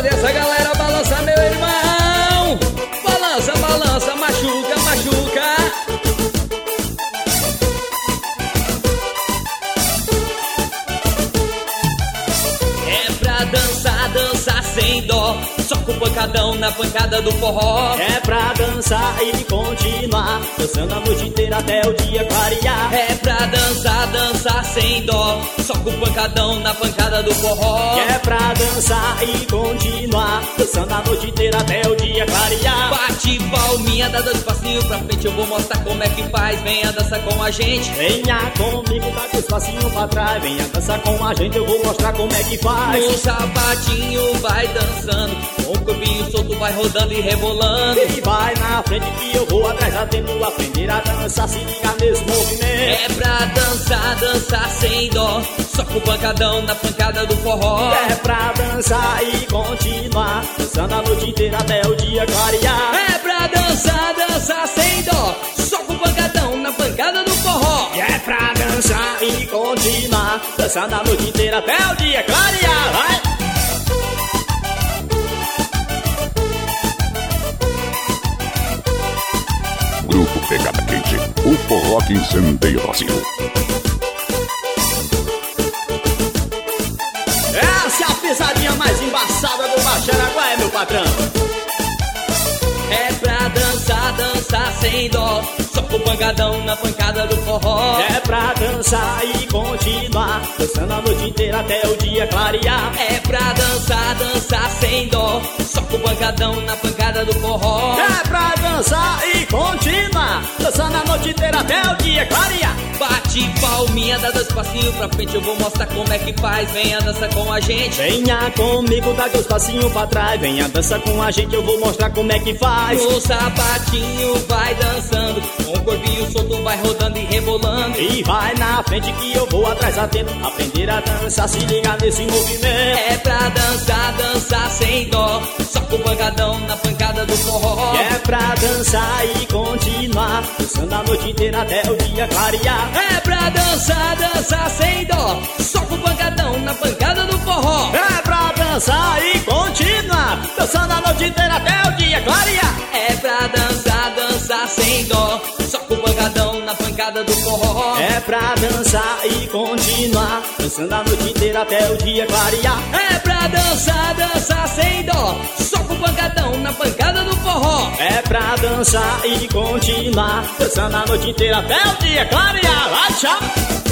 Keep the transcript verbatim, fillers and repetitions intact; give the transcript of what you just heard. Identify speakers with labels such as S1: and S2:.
S1: fazer essa galera balançar, meu irmão. Balança, balança, machuca, machuca. É pra dançar, dançar sem dó, só com pancadão na pancada do forró.
S2: É pra dançar e continuar, dançando a noite inteira até o dia clarear.
S1: É pra dançar, dançar sem dó, só com pancadão na pancada do forró.
S2: É pra dançar e continuar, dançando a noite inteira até o dia clarear.
S1: Bate palminha, dá dois passinhos pra frente, eu vou mostrar como é que faz. Venha dançar com a gente.
S2: Venha comigo, dá dois passinhos pra trás. Venha dançar com a gente, eu vou mostrar como é que faz.
S1: No sapatinho vai dançando, com o corpinho solto vai rodando e rebolando.
S2: E vai na frente que eu vou atrás, atendo, aprender a dançar, se liga nesse movimento.
S1: É pra dançar, dançar sem dó, só com pancadão na pancada do forró.
S2: É pra dançar e continuar, dançando a noite inteira até o dia clarear.
S1: É pra dançar, dançar sem dó, só com pancadão na pancada do forró.
S2: E é pra dançar e continuar, dançando a noite inteira até o dia clarear. Vai!
S3: Grupo Pegada Quente, o forró que incendeia o Brasil.
S2: Essa é a pisadinha mais embaçada do Baxaraguá, meu patrão.
S1: É pra dançar, dançar sem dó, só com pancadão na pancada do forró.
S2: É pra dançar e continuar, dançando a noite inteira até o dia clarear.
S1: É pra dançar, dançar sem dó, só com pancadão na pancada do forró.
S2: É pra dançar e continuar, dançando a noite inteira até o dia clarear.
S1: Bate palminha, dá dois passinhos pra frente, eu vou mostrar como é que faz. Venha dançar com a gente.
S2: Venha comigo, dá dois passinhos pra trás. Venha dançar com a gente, eu vou mostrar como é que faz.
S1: No sapatinho vai dançando, com o corpinho solto vai rodando e rebolando.
S2: E vai na frente que eu vou atrás, atento, aprender a dançar, se liga nesse movimento.
S1: É pra dançar, dançar sem dó, só com pancadão na pancada do forró.
S2: É pra dançar e continuar, dançando a noite inteira até o dia clarear.
S1: É pra dançar, dançar sem dó, só com pancadão na pancada do forró.
S2: É pra dançar e continuar, dançando a noite inteira até o dia clarear.
S1: É pra dançar, dançar sem dó, só com pancadão na pancada do forró.
S2: É pra dançar e continuar, dançando a noite inteira até o dia clarear.
S1: É pra dançar, dançar sem dó, só com pancadão na pancada do forró.
S2: É pra dançar e continuar, dançando a noite inteira até o dia clarear. Vai, tchau!